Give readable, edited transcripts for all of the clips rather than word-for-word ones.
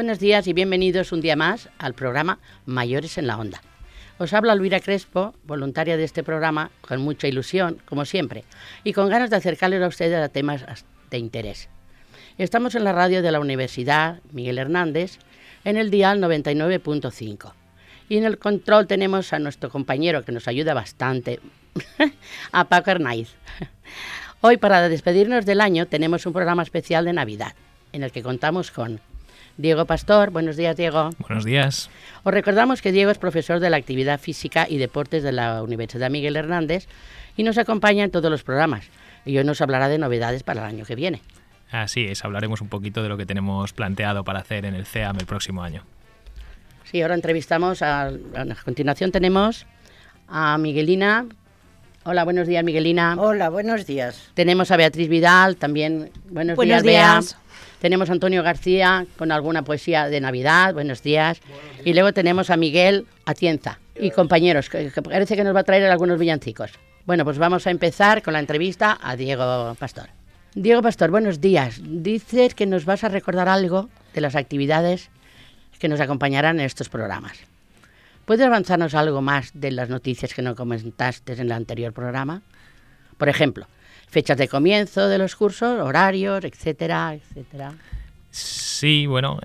buenos días y bienvenidos un día más al programa Mayores en la Onda. Os habla Elvira Crespo, voluntaria de este programa, con mucha ilusión, como siempre, y con ganas de acercarles a ustedes a temas de interés. Estamos en la radio de la Universidad Miguel Hernández, en el dial 99.5. Y en el control tenemos a nuestro compañero que nos ayuda bastante, a Paco Arnaiz. Hoy, para despedirnos del año, tenemos un programa especial de Navidad, en el que contamos con Diego Pastor. Buenos días, Diego. Buenos días. Os recordamos que Diego es profesor de la Actividad Física y Deportes de la Universidad Miguel Hernández y nos acompaña en todos los programas. Y hoy nos hablará de novedades para el año que viene. Así es, hablaremos un poquito de lo que tenemos planteado para hacer en el CEAM el próximo año. Sí, ahora entrevistamos, a continuación tenemos a Miguelina. Hola, buenos días, Miguelina. Hola, buenos días. Tenemos a Beatriz Vidal, también. Buenos días, Bea. Tenemos a Antonio García con alguna poesía de Navidad. Buenos días. Y luego tenemos a Miguel Atienza y compañeros, que parece que nos va a traer algunos villancicos. Bueno, pues vamos a empezar con la entrevista a Diego Pastor. Diego Pastor, buenos días. Dices que nos vas a recordar algo de las actividades que nos acompañarán en estos programas. ¿Puedes avanzarnos algo más de las noticias que nos comentaste en el anterior programa? Por ejemplo, fechas de comienzo de los cursos, horarios, etcétera, etcétera. Sí, bueno,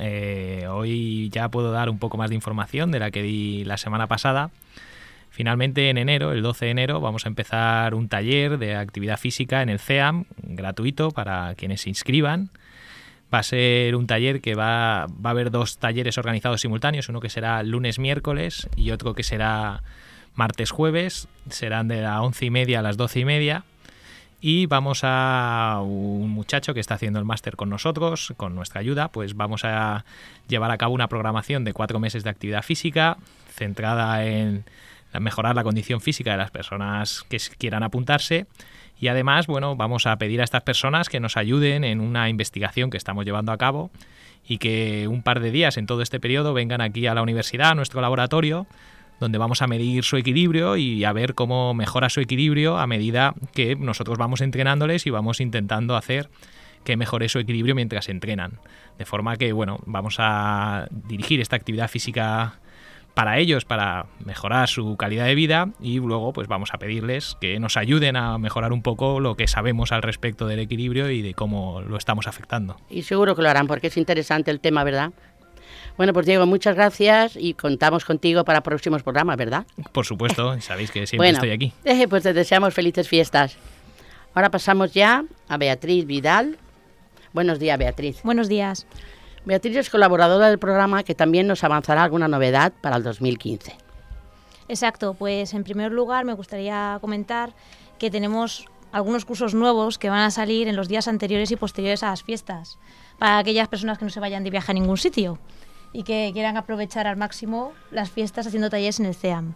hoy ya puedo dar un poco más de información de la que di la semana pasada. Finalmente, en enero, el 12 de enero, vamos a empezar un taller de actividad física en el CEAM, gratuito para quienes se inscriban. Va a ser un taller que va a haber 2 talleres organizados simultáneos, uno que será lunes-miércoles y otro que será martes-jueves. Serán de las 11:30 a las 12:30. Y vamos a un muchacho que está haciendo el máster con nosotros, con nuestra ayuda, pues vamos a llevar a cabo una programación de 4 meses de actividad física centrada en mejorar la condición física de las personas que quieran apuntarse. Y además, bueno, vamos a pedir a estas personas que nos ayuden en una investigación que estamos llevando a cabo y que un par de días en todo este periodo vengan aquí a la universidad, a nuestro laboratorio, donde vamos a medir su equilibrio y a ver cómo mejora su equilibrio a medida que nosotros vamos entrenándoles y vamos intentando hacer que mejore su equilibrio mientras entrenan. De forma que, bueno, vamos a dirigir esta actividad física para ellos, para mejorar su calidad de vida, y luego pues vamos a pedirles que nos ayuden a mejorar un poco lo que sabemos al respecto del equilibrio y de cómo lo estamos afectando. Y seguro que lo harán porque es interesante el tema, ¿verdad? Bueno, pues Diego, muchas gracias y contamos contigo para próximos programas, ¿verdad? Por supuesto, sabéis que siempre estoy aquí. Pues te deseamos felices fiestas. Ahora pasamos ya a Beatriz Vidal. Buenos días, Beatriz. Buenos días. Beatriz es colaboradora del programa que también nos avanzará alguna novedad para el 2015. Exacto, pues en primer lugar me gustaría comentar que tenemos algunos cursos nuevos que van a salir en los días anteriores y posteriores a las fiestas, para aquellas personas que no se vayan de viaje a ningún sitio y que quieran aprovechar al máximo las fiestas haciendo talleres en el CEAM.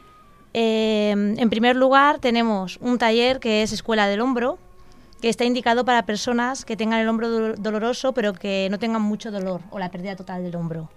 En primer lugar tenemos un taller que es Escuela del Hombro, que está indicado para personas que tengan el hombro doloroso pero que no tengan mucho dolor o la pérdida total del hombro.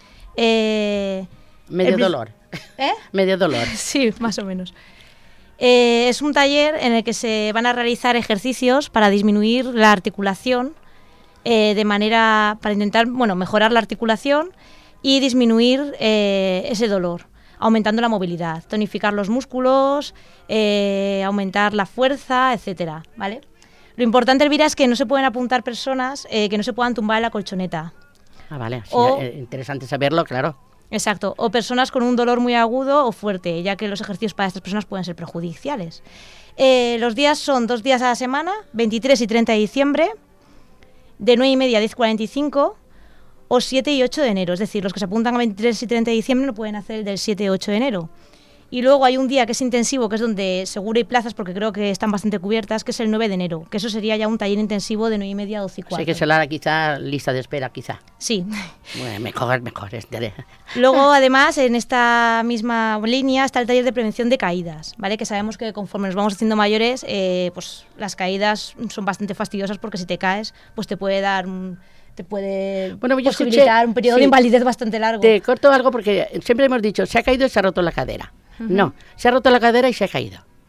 Medio dolor. ¿Eh? Medio dolor. Sí, más o menos. Es un taller en el que se van a realizar ejercicios para disminuir la articulación de manera para intentar mejorar la articulación y disminuir ese dolor, aumentando la movilidad, tonificar los músculos, aumentar la fuerza, etcétera, ¿vale? Lo importante, Elvira, es que no se pueden apuntar personas que no se puedan tumbar en la colchoneta. Ah, vale. Sí, interesante saberlo, claro. Exacto. O personas con un dolor muy agudo o fuerte, ya que los ejercicios para estas personas pueden ser perjudiciales. Los días son 2 días a la semana, 23 y 30 de diciembre, de 9:30 a 10:45, o 7 y 8 de enero. Es decir, los que se apuntan a 23 y 30 de diciembre no pueden hacer el del 7 y 8 de enero. Y luego hay un día que es intensivo, que es donde seguro hay plazas, porque creo que están bastante cubiertas, que es el 9 de enero, que eso sería ya un taller intensivo de 9:30 a 12:15. Sé que se la hará quizá lista de espera, quizá. Sí. Bueno, mejor. Luego, además, en esta misma línea está el taller de prevención de caídas, ¿vale? Que sabemos que conforme nos vamos haciendo mayores, pues las caídas son bastante fastidiosas porque si te caes, pues te puede dar posibilitar un periodo de invalidez bastante largo. Te corto algo porque siempre hemos dicho, se ha caído y se ha roto la cadera. Uh-huh. No, se ha roto la cadera y se ha caído.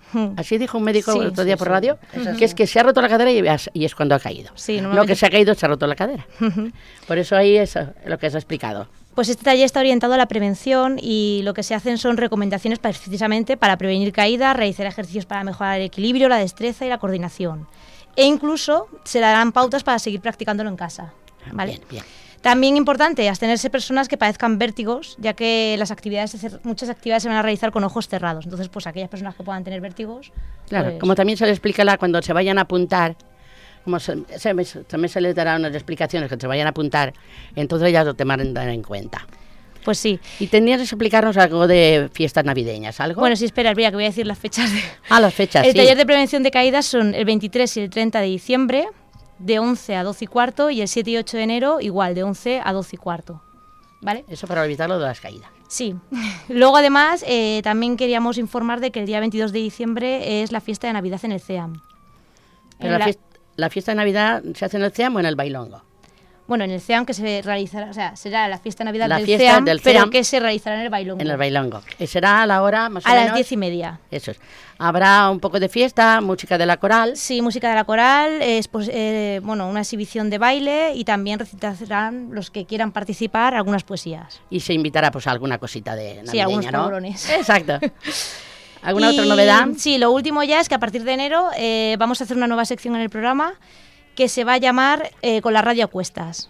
Así dijo un médico el otro día por sí. radio, que es que se ha roto la cadera y es cuando ha caído. Sí, No que se ha caído, se ha roto la cadera. Por eso ahí es lo que has explicado. Pues este taller está orientado a la prevención y lo que se hacen son recomendaciones precisamente para prevenir caídas, realizar ejercicios para mejorar el equilibrio, la destreza y la coordinación. E incluso se darán pautas para seguir practicándolo en casa. ¿Vale? Bien, bien. También importante, abstenerse personas que padezcan vértigos, ya que muchas actividades se van a realizar con ojos cerrados. Entonces, pues aquellas personas que puedan tener vértigos... Claro, pues, como también se les explica cuando se vayan a apuntar, también se les dará unas explicaciones que se vayan a apuntar, entonces ya lo tomarán en cuenta. Pues sí. ¿Y tendrías que explicarnos algo de fiestas navideñas, algo? Bueno, sí, espera, que voy a decir las fechas. Las fechas, El sí. taller de prevención de caídas son el 23 y el 30 de diciembre, de 11 a 12 y cuarto, y el 7 y 8 de enero igual, de 11 a 12 y cuarto. ¿Vale? Eso para evitar lo de las caídas. Sí. Luego, además, también queríamos informar de que el día 22 de diciembre es la fiesta de Navidad en el CEAM. Pero la fiesta de Navidad se hace en el CEAM o en el bailongo. Bueno, en el CEAM que se realizará, o sea, será la fiesta de Navidad La del fiesta CEAM, del pero CEAM, que se realizará en el bailongo. En el bailongo. Y será a la hora más o A menos... las 10:30. Eso es. Habrá un poco de fiesta, música de la coral. Sí, música de la coral, una exhibición de baile y también recitarán los que quieran participar algunas poesías. Y se invitará pues a alguna cosita de navideña, Sí, algunos ¿no? polvorones. Exacto. ¿Alguna otra novedad? Sí, lo último ya es que a partir de enero vamos a hacer una nueva sección en el programa que se va a llamar Con la radio a cuestas.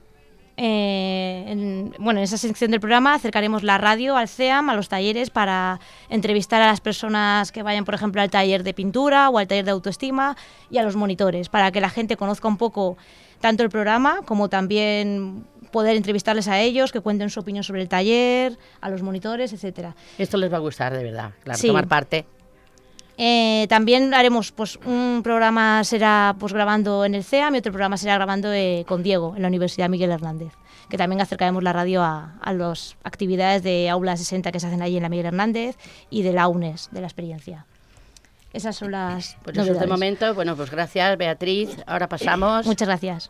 En esa sección del programa acercaremos la radio al CEAM, a los talleres, para entrevistar a las personas que vayan, por ejemplo, al taller de pintura o al taller de autoestima y a los monitores, para que la gente conozca un poco tanto el programa como también poder entrevistarles a ellos, que cuenten su opinión sobre el taller, a los monitores, etcétera. Esto les va a gustar, de verdad, claro, Sí. tomar parte. También haremos, pues, un programa será pues grabando en el CEAM y otro programa será grabando con Diego en la Universidad Miguel Hernández, que también acercaremos la radio a las actividades de Aula 60 que se hacen allí en la Miguel Hernández y de la UNES, de la experiencia. Esas son las Pues eso novedades. de momento. Bueno, pues gracias, Beatriz. Ahora pasamos. Muchas gracias.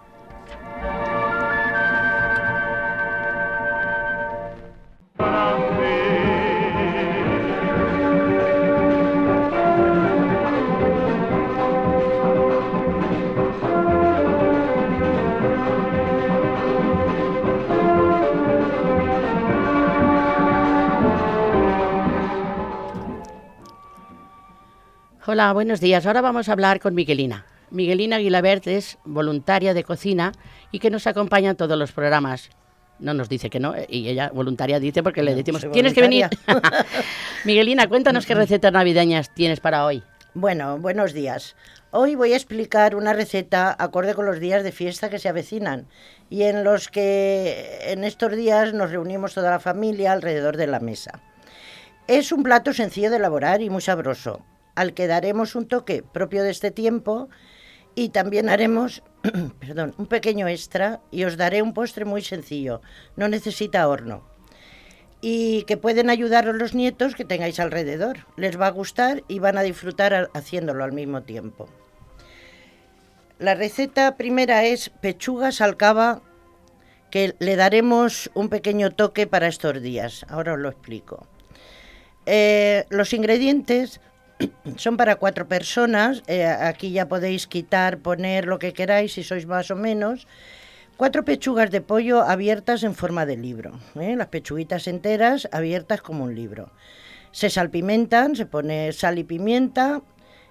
Hola, buenos días. Ahora vamos a hablar con Miguelina. Miguelina Guilabert es voluntaria de cocina y que nos acompaña en todos los programas. No nos dice que no, y ella voluntaria dice porque le decimos, tienes que venir. Miguelina, cuéntanos qué recetas navideñas tienes para hoy. Bueno, buenos días. Hoy voy a explicar una receta acorde con los días de fiesta que se avecinan y en los que en estos días nos reunimos toda la familia alrededor de la mesa. Es un plato sencillo de elaborar y muy sabroso, al que daremos un toque propio de este tiempo y también haremos un pequeño extra y os daré un postre muy sencillo, no necesita horno. Y que pueden ayudaros los nietos que tengáis alrededor. Les va a gustar y van a disfrutar haciéndolo al mismo tiempo. La receta primera es pechugas al cava, que le daremos un pequeño toque para estos días. Ahora os lo explico. Los ingredientes son para 4 personas. Aquí ya podéis quitar, poner lo que queráis si sois más o menos. 4 pechugas de pollo abiertas en forma de libro, las pechuguitas enteras abiertas como un libro. Se salpimentan, se pone sal y pimienta,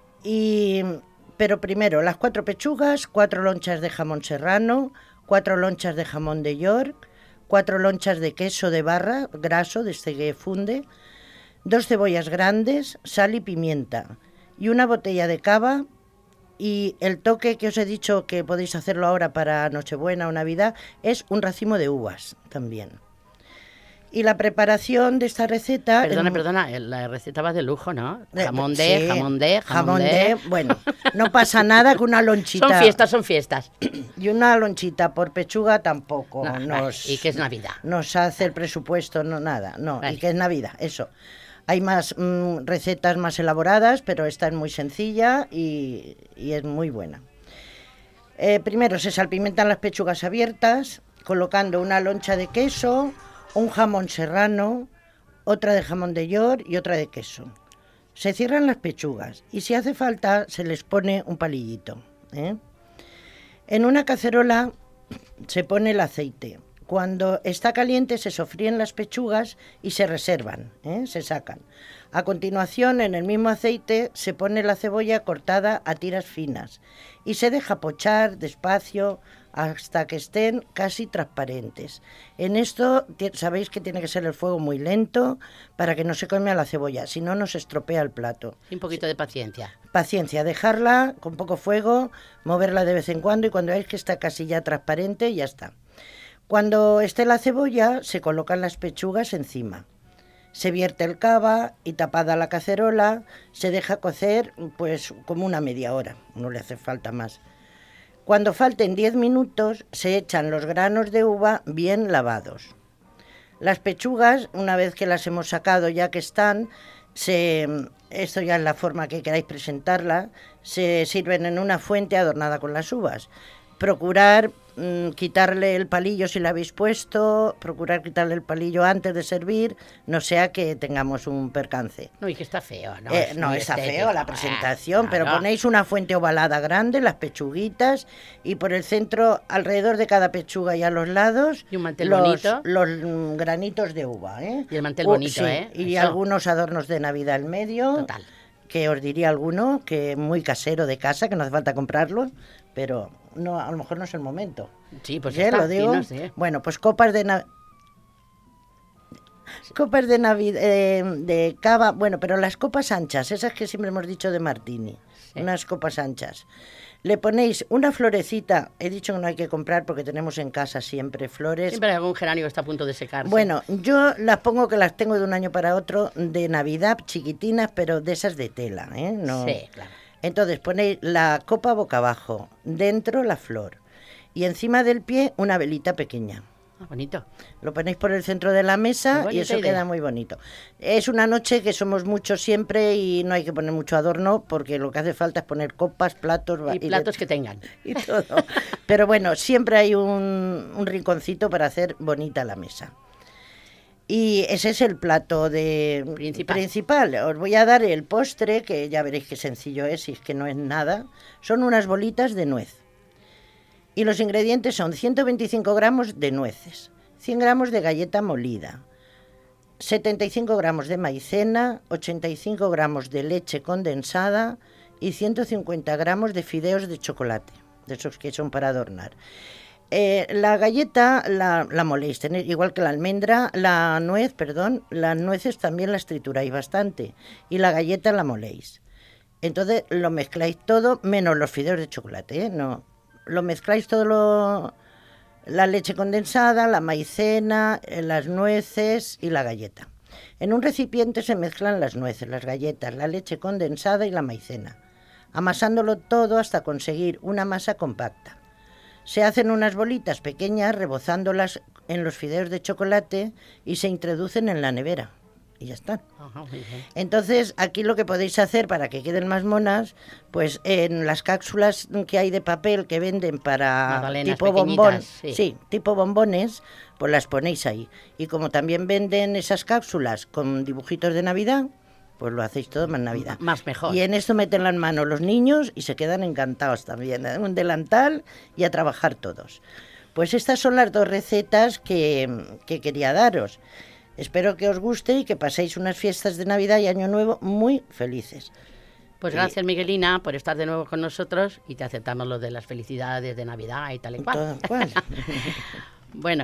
pero primero las 4 pechugas, 4 lonchas de jamón serrano, 4 lonchas de jamón de York, 4 lonchas de queso de barra, graso, de este que funde, 2 cebollas grandes, sal y pimienta, y una botella de cava. Y el toque que os he dicho que podéis hacerlo ahora para Nochebuena o Navidad es un racimo de uvas también. Y la preparación de esta receta... Perdona, la receta va de lujo, ¿no? Jamón sí, jamón de... Bueno, no pasa nada con una lonchita. Son fiestas. Y una lonchita por pechuga tampoco y que es Navidad. Nos hace el presupuesto, no nada, no, vale. Y que es Navidad, eso. Hay más recetas más elaboradas, pero esta es muy sencilla y es muy buena. Primero se salpimentan las pechugas abiertas, colocando una loncha de queso, un jamón serrano, otra de jamón de York y otra de queso. Se cierran las pechugas y si hace falta se les pone un palillito, ¿eh? En una cacerola se pone el aceite. Cuando está caliente se sofríen las pechugas y se reservan, se sacan. A continuación, en el mismo aceite se pone la cebolla cortada a tiras finas y se deja pochar despacio hasta que estén casi transparentes. En esto sabéis que tiene que ser el fuego muy lento para que no se queme la cebolla, si no nos estropea el plato. Un poquito de paciencia. Paciencia, dejarla con poco fuego, moverla de vez en cuando y cuando veáis que está casi ya transparente, ya está. Cuando esté la cebolla, se colocan las pechugas encima. Se vierte el cava y tapada la cacerola, se deja cocer pues como una media hora, no le hace falta más. Cuando falten 10 minutos, se echan los granos de uva bien lavados. Las pechugas, una vez que las hemos sacado ya que están, esto ya es la forma que queráis presentarla, se sirven en una fuente adornada con las uvas. Procurar quitarle el palillo si lo habéis puesto, procurar quitarle el palillo antes de servir, no sea que tengamos un percance. No, y que está feo, ¿no? No, está feo la presentación, claro. Pero ponéis una fuente ovalada grande, las pechuguitas, y por el centro, alrededor de cada pechuga y a los lados, y un mantel bonito. Los granitos de uva, ¿eh? Y el mantel bonito, sí, y eso. algunos adornos de Navidad en medio. Total. Que os diría alguno, que muy casero de casa, que no hace falta comprarlo, pero no, a lo mejor no es el momento. Sí, pues ¿Ya está, lo digo? sí, no sé. Bueno, pues copas de Navidad, de cava, bueno, pero las copas anchas, esas que siempre hemos dicho de martini, sí. Unas copas anchas. Le ponéis una florecita, he dicho que no hay que comprar porque tenemos en casa siempre flores. Siempre hay algún geranio que está a punto de secarse. Bueno, yo las pongo, que las tengo de un año para otro, de Navidad, chiquitinas, pero de esas de tela, ¿eh? No. Sí, claro. Entonces ponéis la copa boca abajo, dentro la flor y encima del pie una velita pequeña. Ah, bonito. Lo ponéis por el centro de la mesa y eso queda muy bonito. Es una noche que somos muchos siempre y no hay que poner mucho adorno porque lo que hace falta es poner copas, platos... Y platos que tengan. Y todo. Pero bueno, siempre hay un rinconcito para hacer bonita la mesa. Y ese es el plato principal. Os voy a dar el postre, que ya veréis qué sencillo es, y es que no es nada. Son unas bolitas de nuez. Y los ingredientes son 125 gramos de nueces, 100 gramos de galleta molida, 75 gramos de maicena, 85 gramos de leche condensada y 150 gramos de fideos de chocolate, de esos que son para adornar. La galleta la moléis, igual que la almendra, las nueces también las trituráis bastante y la galleta la moléis. Entonces lo mezcláis todo, menos los fideos de chocolate, ¿eh? No, lo mezcláis todo, la leche condensada, la maicena, las nueces y la galleta. En un recipiente se mezclan las nueces, las galletas, la leche condensada y la maicena, amasándolo todo hasta conseguir una masa compacta. Se hacen unas bolitas pequeñas rebozándolas en los fideos de chocolate y se introducen en la nevera. Y ya están. Ajá, muy bien. Entonces, aquí lo que podéis hacer para que queden más monas, pues en las cápsulas que hay de papel que venden para Magdalenas tipo bombón, sí, tipo bombones, pues las ponéis ahí. Y como también venden esas cápsulas con dibujitos de Navidad, pues lo hacéis todo más Navidad. Más mejor. Y en esto meten en mano los niños y se quedan encantados también. Un delantal y a trabajar todos. Pues estas son las dos recetas que quería daros. Espero que os guste y que paséis unas fiestas de Navidad y Año Nuevo muy felices. Pues gracias, Miguelina, por estar de nuevo con nosotros y te aceptamos lo de las felicidades de Navidad y tal y cual. Todo cual. Bueno.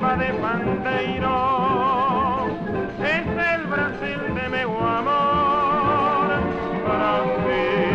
samba de pandeiro, es el Brasil de meu amor, Brasil.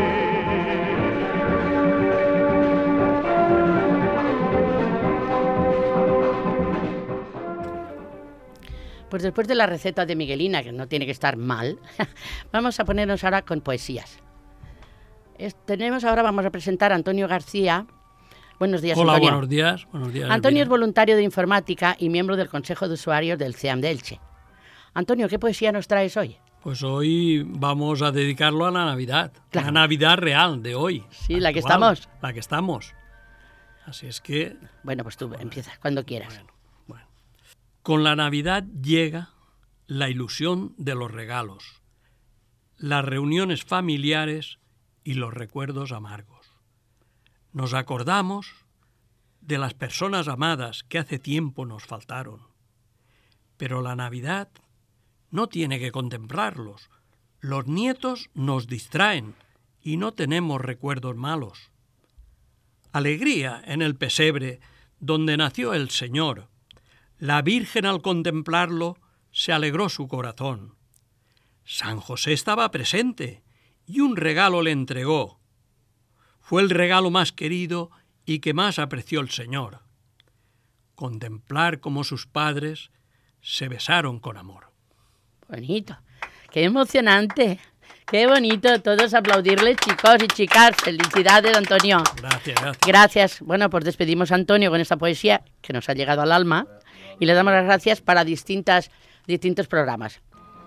Pues después de la receta de Miguelina, que no tiene que estar mal, vamos a ponernos ahora con poesías. Vamos a presentar a Antonio García. Buenos días, Hola, Antonio. buenos días. Buenos días, Antonio Elvira. es voluntario de informática y miembro del Consejo de Usuarios del CEAM de Elche. Antonio, ¿qué poesía nos traes hoy? Pues hoy vamos a dedicarlo a la Navidad. Claro. La Navidad real de hoy. Sí, la que actual, estamos. La que estamos. Así es que... Bueno, pues tú empiezas cuando quieras. Bueno. Con la Navidad llega la ilusión de los regalos, las reuniones familiares y los recuerdos amargos. Nos acordamos de las personas amadas que hace tiempo nos faltaron. Pero la Navidad no tiene que contemplarlos. Los nietos nos distraen y no tenemos recuerdos malos. Alegría en el pesebre donde nació el Señor. La Virgen al contemplarlo se alegró su corazón. San José estaba presente y un regalo le entregó. Fue el regalo más querido y que más apreció el Señor. Contemplar cómo sus padres se besaron con amor. Bonito. Qué emocionante. Qué bonito. Todos aplaudirle, chicos y chicas. Felicidades, Antonio. Gracias, gracias. Gracias. Bueno, pues despedimos a Antonio con esta poesía que nos ha llegado al alma y le damos las gracias para distintos programas.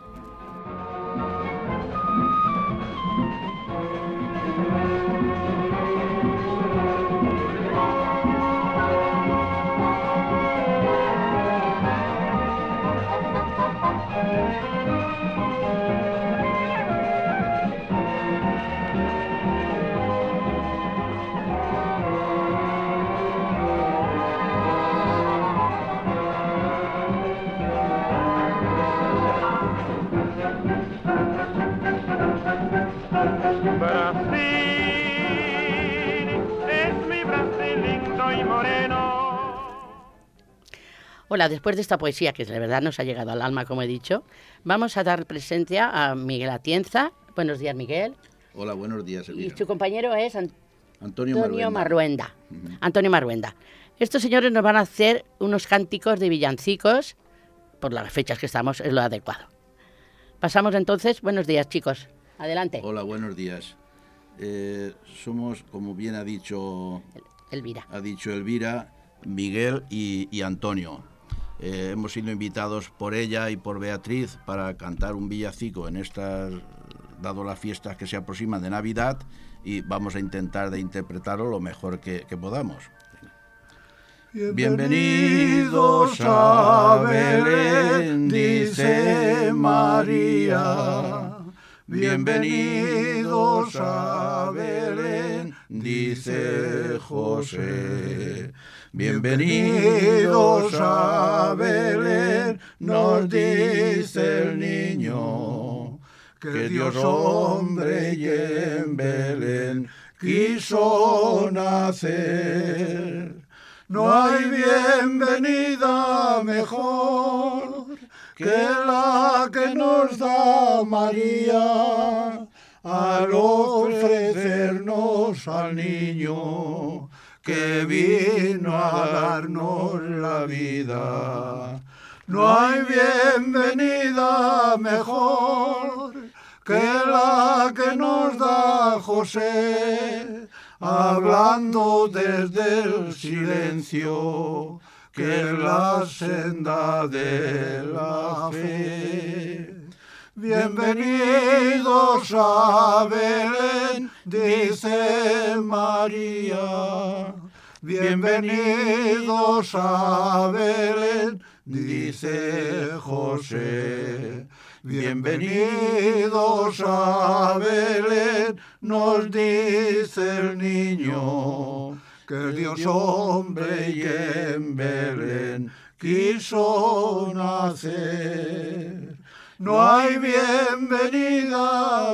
Hola, después de esta poesía, que de verdad nos ha llegado al alma, como he dicho, vamos a dar presencia a Miguel Atienza. Buenos días, Miguel. Hola, buenos días, Elvira. Y su compañero es Antonio Marruenda. Antonio Marruenda. Estos señores nos van a hacer unos cánticos de villancicos, por las fechas que estamos, es lo adecuado. Pasamos entonces, buenos días, chicos. Adelante. Hola, buenos días. Somos, como bien ha dicho Elvira, Miguel y Antonio. Hemos sido invitados por ella y por Beatriz para cantar un villancico dado las fiestas que se aproximan de Navidad, y vamos a intentar de interpretarlo lo mejor que podamos. Bienvenidos a Belén, dice María. Bienvenidos a Belén, dice José. Bienvenidos a Belén, nos dice el niño, que Dios hombre y en Belén quiso nacer. No hay bienvenida mejor que la que nos da María al ofrecernos al niño que vino a darnos la vida. No hay bienvenida mejor que la que nos da José, hablando desde el silencio, que es la senda de la fe. Bienvenidos a Belén, dice María. Bienvenidos a Belén, dice José. Bienvenidos a Belén, nos dice el niño, que Dios hombre y en Belén quiso nacer. No hay bienvenida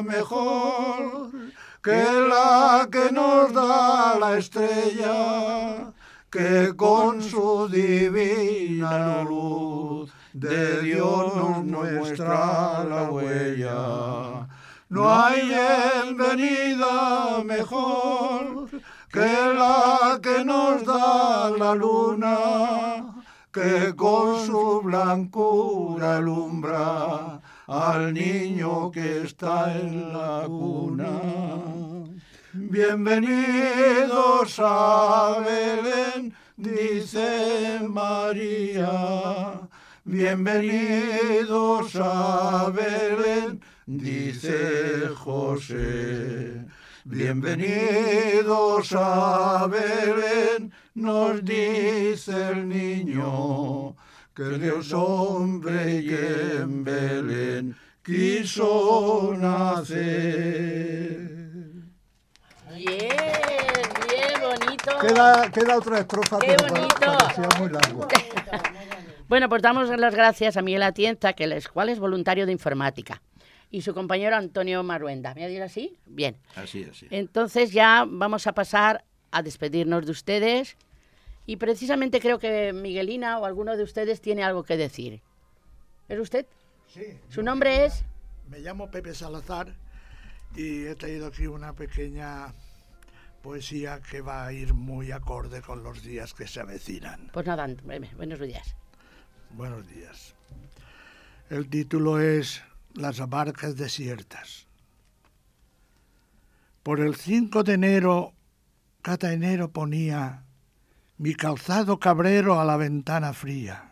mejor que la que nos da la estrella, que con su divina luz de Dios nos muestra la huella. No hay bienvenida mejor que la que nos da la luna, que con su blancura alumbra al niño que está en la cuna. Bienvenidos a Belén, dice María. Bienvenidos a Belén, dice José. Bienvenidos a Belén, nos dice el niño, que Dios hombre y en Belén quiso nacer. Bien bonito. Queda otra estrofa, ¡qué pero bonito! parecía muy largo. Bueno, pues damos las gracias a Miguel Atienza, cual es voluntario de informática, y su compañero Antonio Maruenda. ¿Me ha dicho así? Bien. Así. Entonces ya vamos a pasar a despedirnos de ustedes, y precisamente creo que Miguelina o alguno de ustedes tiene algo que decir. ¿Es usted? Sí. ¿Su nombre es? Me llamo Pepe Salazar y he traído aquí una pequeña poesía que va a ir muy acorde con los días que se avecinan. Pues nada, buenos días. Buenos días. El título es Las barcas desiertas. Por el 5 de enero, cada enero ponía mi calzado cabrero a la ventana fría,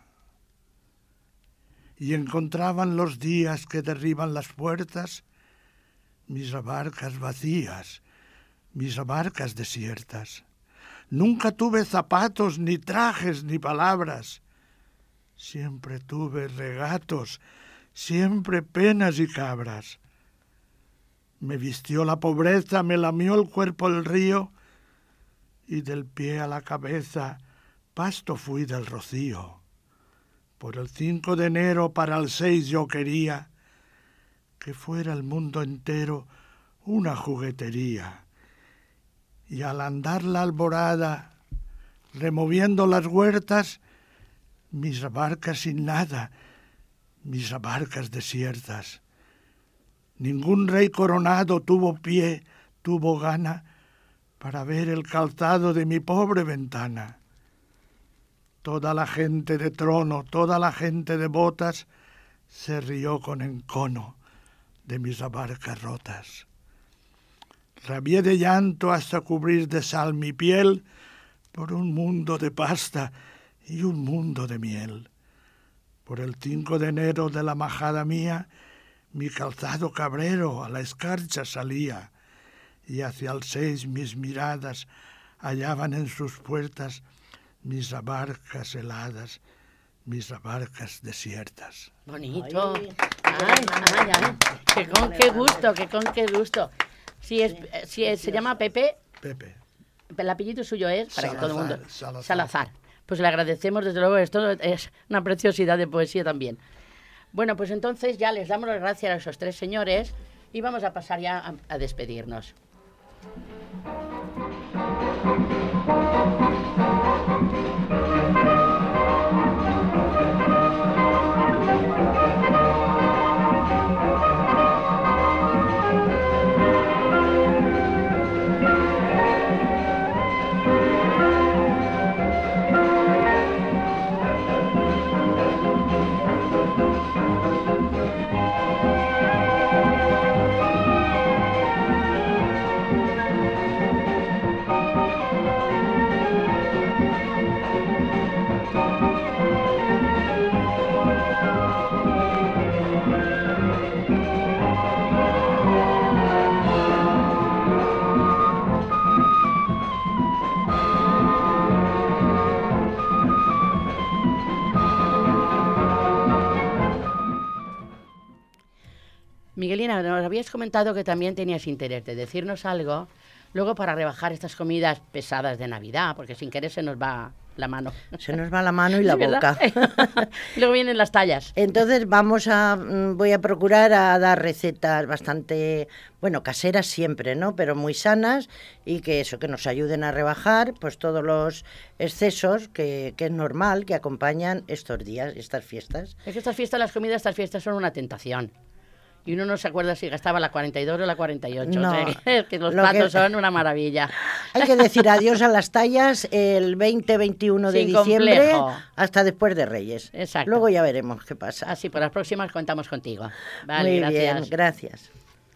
y encontraban los días que derriban las puertas mis barcas vacías, mis barcas desiertas. Nunca tuve zapatos, ni trajes, ni palabras. Siempre tuve regatos, siempre penas y cabras. Me vistió la pobreza, me lamió el cuerpo el río, y del pie a la cabeza pasto fui del rocío. Por el 5 de enero para el 6 yo quería que fuera el mundo entero una juguetería. Y al andar la alborada, removiendo las huertas, mis barcas sin nada, mis barcas desiertas. Ningún rey coronado tuvo pie, tuvo gana para ver el calzado de mi pobre ventana. Toda la gente de trono, toda la gente de botas, se rió con encono de mis barcas rotas. Rabié de llanto hasta cubrir de sal mi piel por un mundo de pasta y un mundo de miel. Por el 5 de enero de la majada mía, mi calzado cabrero a la escarcha salía, y hacia el 6 mis miradas hallaban en sus puertas mis barcas heladas, mis barcas desiertas. Bonito. Ay. Que con qué gusto. Se llama Pepe. Pepe. El apellido suyo es, para Salazar, que todo el mundo. Salazar. Pues le agradecemos, desde luego, esto es una preciosidad de poesía también. Bueno, pues entonces ya les damos las gracias a esos tres señores y vamos a pasar ya a despedirnos. Miguelina, nos habías comentado que también tenías interés de decirnos algo, luego para rebajar estas comidas pesadas de Navidad, porque sin querer se nos va la mano. Se nos va la mano y la boca. Luego vienen las tallas. Entonces voy a procurar a dar recetas bastante, bueno, caseras siempre, ¿no? Pero muy sanas y que nos ayuden a rebajar pues todos los excesos que es normal que acompañan estos días, estas fiestas. Es que estas fiestas son una tentación. Y uno no se acuerda si gastaba la 42 o la 48. No, o sea, que los platos son una maravilla. Hay que decir adiós a las tallas el 20-21 de diciembre complejo. hasta después de Reyes. Por Luego ya veremos qué pasa. Así, por las próximas contamos contigo. Vale, muy gracias. bien, gracias.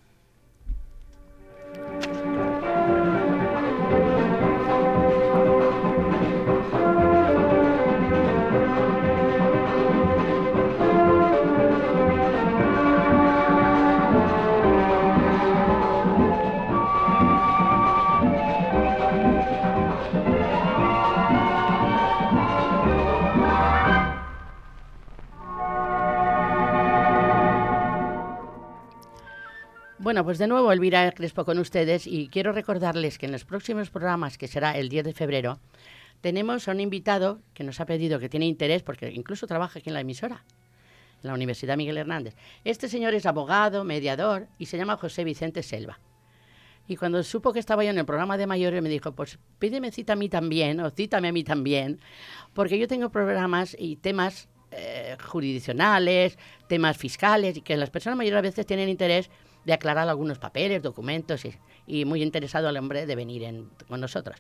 Bueno, pues de nuevo Elvira Crespo con ustedes y quiero recordarles que en los próximos programas, que será el 10 de febrero, tenemos a un invitado que nos ha pedido que tiene interés, porque incluso trabaja aquí en la emisora, en la Universidad Miguel Hernández. Este señor es abogado, mediador y se llama José Vicente Selva. Y cuando supo que estaba yo en el programa de mayores me dijo, pues pídeme cita a mí también, o cítame a mí también, porque yo tengo programas y temas jurisdiccionales, temas fiscales, y que las personas mayores a veces tienen interés de aclarar algunos papeles, documentos, y muy interesado al hombre de venir con nosotros.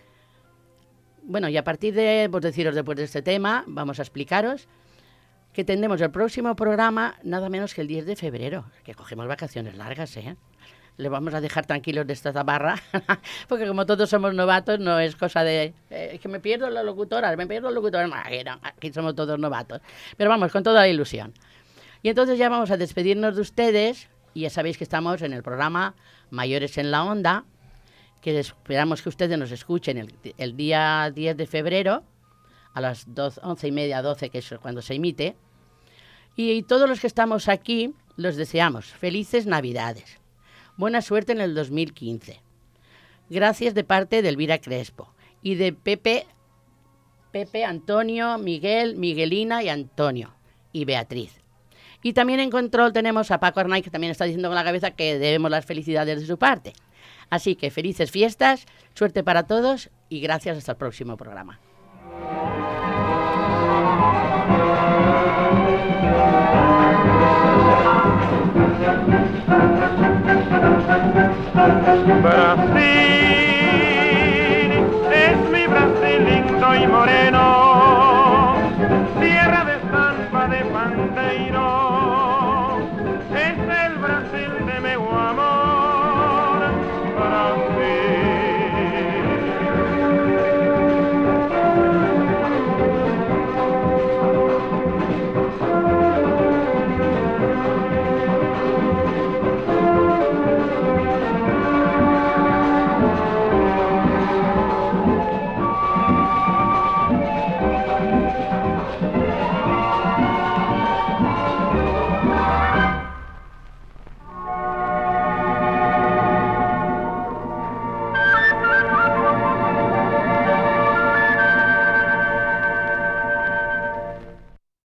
Bueno, y a partir de, pues deciros después de este tema, vamos a explicaros que tendremos el próximo programa nada menos que el 10 de febrero, que cogemos vacaciones largas, ¿eh? Le vamos a dejar tranquilos de esta tabarra, porque como todos somos novatos, no es cosa de que me pierdo las locutoras, aquí somos todos novatos. Pero vamos, con toda la ilusión. Y entonces ya vamos a despedirnos de ustedes. Y ya sabéis que estamos en el programa Mayores en la Onda, que esperamos que ustedes nos escuchen el día 10 de febrero a las 11:30, 12, que es cuando se emite. Y todos los que estamos aquí los deseamos felices Navidades. Buena suerte en el 2015. Gracias de parte de Elvira Crespo y de Pepe, Antonio, Miguel, Miguelina y Antonio y Beatriz. Y también en control tenemos a Paco Arnaiz, que también está diciendo con la cabeza que debemos las felicidades de su parte. Así que felices fiestas, suerte para todos y gracias hasta el próximo programa. Brasil es mi Brasil lindo y moreno, tierra de estampa de pantera.